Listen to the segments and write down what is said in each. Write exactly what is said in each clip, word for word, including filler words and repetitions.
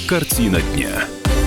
Картина дня.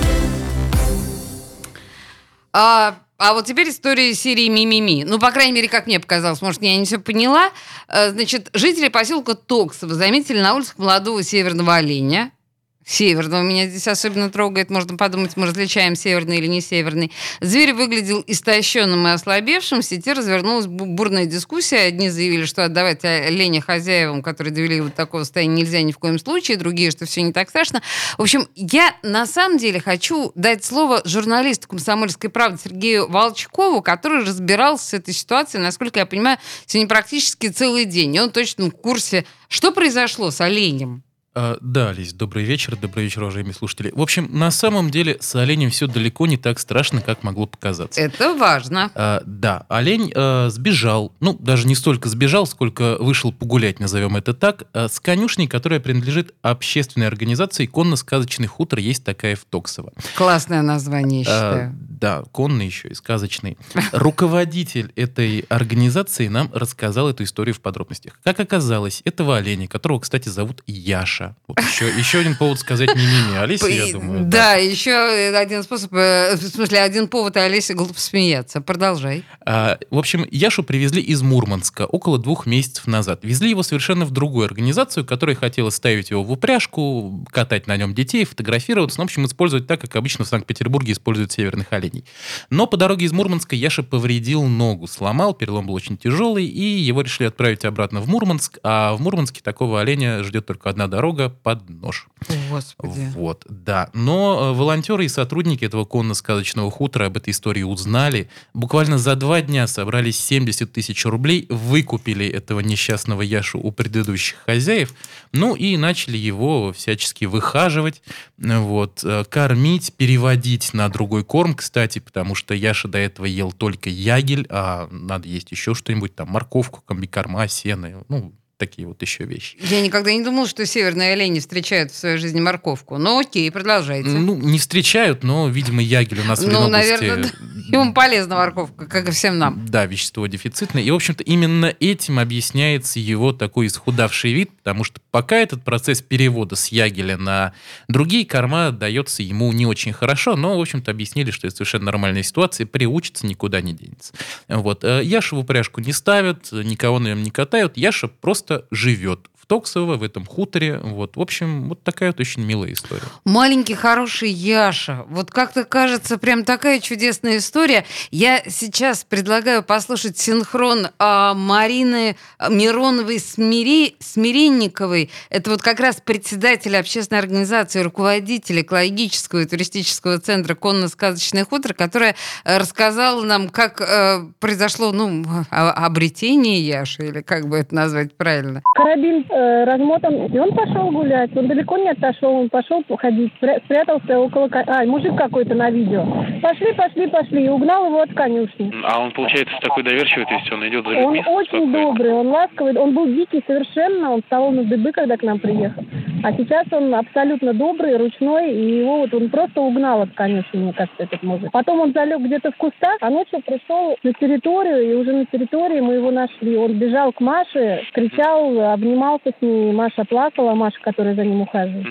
А, а вот теперь история серии «Ми-ми-ми». Ну, по крайней мере, как мне показалось, может, я не все поняла. Значит, жители поселка Токсово заметили на улицах молодого северного оленя. Северного меня здесь особенно трогает. Можно подумать, мы различаем северный или не северный. Зверь выглядел истощенным и ослабевшим. В сети развернулась бурная дискуссия. Одни заявили, что отдавать оленя хозяевам, которые довели его до такого состояния, нельзя ни в коем случае. Другие, что все не так страшно. В общем, я на самом деле хочу дать слово журналисту «Комсомольской правды» Сергею Волчкову, который разбирался с этой ситуацией, насколько я понимаю, сегодня практически целый день. И он точно в курсе, что произошло с оленем. А, да, Лиз, добрый вечер, добрый вечер, уважаемые слушатели. В общем, на самом деле с оленем все далеко не так страшно, как могло показаться. Это важно. А, да, олень а, сбежал, ну, даже не столько сбежал, сколько вышел погулять, назовем это так, а, с конюшней, которая принадлежит общественной организации «Конно-сказочный хутор», есть такая в Токсово. Классное название, я считаю. А, да, конный еще и сказочный. Руководитель этой организации нам рассказал эту историю в подробностях. Как оказалось, этого оленя, которого, кстати, зовут Яша. Вот еще, еще один повод сказать «ми-ми-ми». Олеся, я думаю. Да, да, еще один способ, в смысле, один повод, и Олеся глупо смеяться. Продолжай. А, в общем, Яшу привезли из Мурманска около двух месяцев назад. Везли его совершенно в другую организацию, которая хотела ставить его в упряжку, катать на нем детей, фотографироваться, ну, в общем, использовать так, как обычно в Санкт-Петербурге используют северных оленей. Но по дороге из Мурманска Яша повредил ногу, сломал, перелом был очень тяжелый, и его решили отправить обратно в Мурманск, а в Мурманске такого оленя ждет только одна дорога под нож. Господи. Вот, да. Но волонтеры и сотрудники этого конно-сказочного хутора об этой истории узнали. Буквально за два дня собрали семьдесят тысяч рублей, выкупили этого несчастного Яшу у предыдущих хозяев, ну и начали его всячески выхаживать, вот, кормить, переводить на другой корм, кстати, потому что Яша до этого ел только ягель, а надо есть еще что-нибудь, там, морковку, комбикорма, сено, ну, такие вот еще вещи. Я никогда не думала, что северные олени встречают в своей жизни морковку. Ну, окей, продолжайте. Ну, не встречают, но, видимо, ягель у нас в Ленобласти... Ну, наверное, ему полезна морковка, как и всем нам. Да, вещество дефицитное. И, в общем-то, именно этим объясняется его такой исхудавший вид, потому что пока этот процесс перевода с ягеля на другие корма дается ему не очень хорошо, но, в общем-то, объяснили, что это совершенно нормальная ситуация, приучится, никуда не денется. Вот. Яшу в упряжку не ставят, никого на нем не катают, Яша просто живет в Токсово, в этом хуторе. Вот. В общем, вот такая вот очень милая история. Маленький хороший Яша. Вот как-то кажется, прям такая чудесная история. Я сейчас предлагаю послушать синхрон а, Марины Мироновой Смири... Смиренниковой. Это вот как раз председатель общественной организации, руководитель экологического и туристического центра «Конно-сказочный хутор», которая рассказала нам, как э, произошло, ну, обретение Яши, или как бы это назвать правильно. Карабин э, размотан, и он пошел гулять. Он далеко не отошел, он пошел ходить, спрятался около... А, мужик какой-то на видео. Пошли, пошли, пошли, и угнал его от конюшни. А он, получается, такой доверчивый, то есть он идет за людьми? Он очень спокойно. Добрый, он ласковый, он был дикий совершенно, он встал на дыбы, когда к нам приехал. А сейчас он абсолютно добрый, ручной, и его вот он просто угнал от конюшни, мне кажется, этот мужик. Потом он залег где-то в кустах, а ночью пришел на территорию, и уже на территории мы его нашли. Он бежал к Маше, кричал, обнимался с ней, Маша плакала, Маша, которая за ним ухаживает.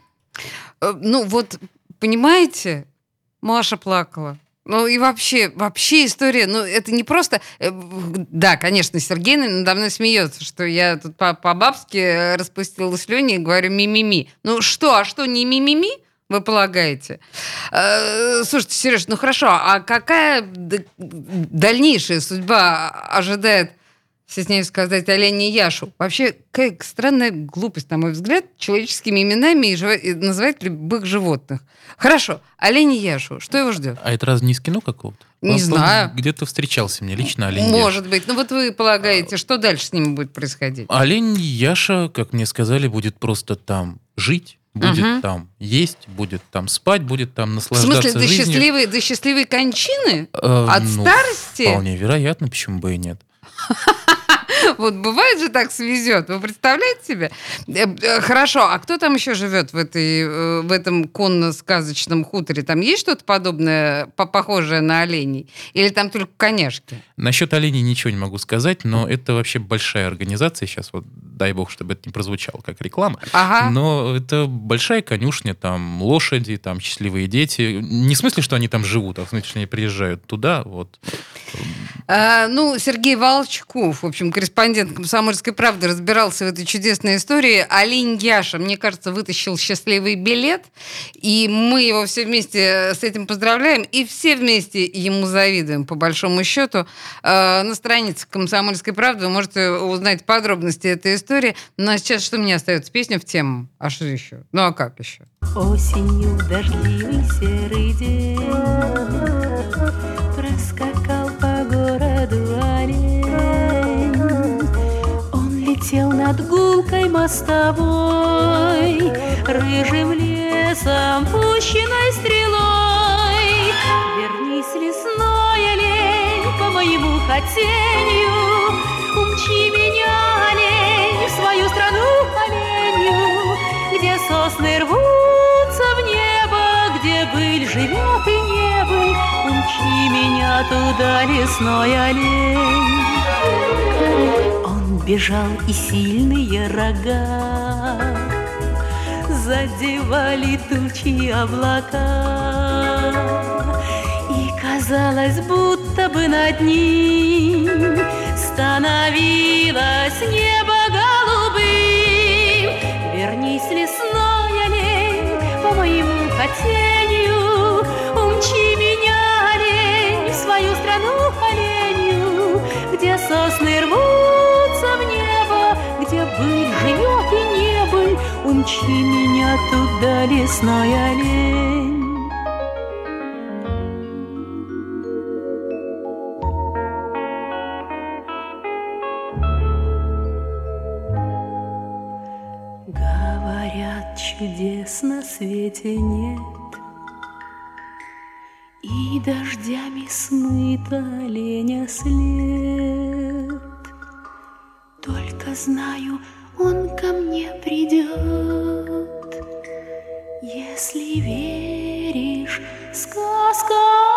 Ну вот, понимаете, Маша плакала. Ну и вообще, вообще история, ну это не просто... Да, конечно, Сергей надо мной смеется, что я тут по-бабски распустила слюни и говорю ми-ми-ми. Ну что, а что, не ми-ми-ми? Вы полагаете? Слушайте, Сереж, ну хорошо, а какая дальнейшая судьба ожидает, стесняюсь сказать, оленя Яшу? Вообще, какая странная глупость, на мой взгляд, человеческими именами и жив... и называть любых животных. Хорошо, оленя Яшу, что его ждет? А это разве не из кино какого-то? Не Он, знаю. Где-то встречался мне лично олень Яша. Может быть. Ну вот вы полагаете, что дальше с ним будет происходить? Олень Яша, как мне сказали, будет просто там жить. Будет угу. там есть, будет там спать, будет там наслаждаться жизнью. В смысле, до счастливой, до счастливой кончины? Э, От ну, старости? Вполне вероятно, почему бы и нет. Вот бывает же так свезет. Вы представляете себе? Хорошо, а кто там еще живет в, этой, в этом конно-сказочном хуторе? Там есть что-то подобное, похожее на оленей? Или там только коняшки? Насчет оленей ничего не могу сказать, но это вообще большая организация. Сейчас вот дай бог, чтобы это не прозвучало как реклама. Ага. Но это большая конюшня, там лошади, там счастливые дети. Не в смысле, что они там живут, а в смысле, что они приезжают туда, вот. А, ну, Сергей Волчков, в общем, корреспондент «Комсомольской правды», разбирался в этой чудесной истории. Олень Яша, мне кажется, вытащил счастливый билет, и мы его все вместе с этим поздравляем, и все вместе ему завидуем, по большому счету. А, на странице «Комсомольской правды» вы можете узнать подробности этой истории. Ну, а сейчас что мне остается? Песню в тему? А что еще? Ну, а как еще? Осенью дождливый серый день проскакал по городу олень. Он летел над гулкой мостовой, рыжим лесом пущенной стрелой. Вернись, лесной олень, по моему хотению, умчи меня, олень, в свою страну оленью, где сосны рвутся в небо, где быль живет и не быль. Умчи меня туда, лесной олень. Он бежал, и сильные рога задевали тучи облака, и казалось, будто бы над ним становилось небо голубым. Вернись, лесной олень, по моему хотению, умчи меня, олень, в свою страну оленью, где сосны рвутся в небо, где быль живет и не быль. Умчи меня туда, лесной олень. Говорят, чудес на свете нет, и дождями смыт оленя след. Только знаю, он ко мне придет. Если веришь, сказка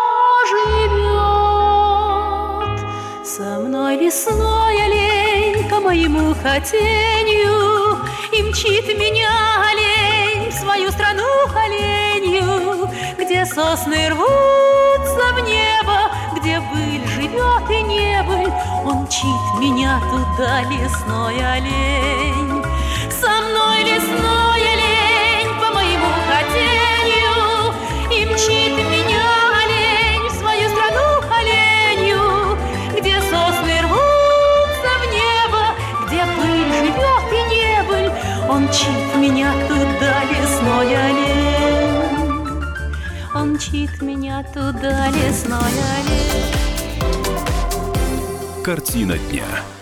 живет. Со мной лесной олень по моему хотению, и мчит меня олень в свою страну оленью, где сосны рвутся в небо, где быль живет и не быль. Он мчит меня туда, лесной олень. Со мной лесной олень по моему хотению, и мчит меня олень в свою страну оленью, где сосны рвутся в небо, где быль живет и не быль. Он мчит меня туда, лесной олень. Он мчит меня туда, лесной олень. Картина дня.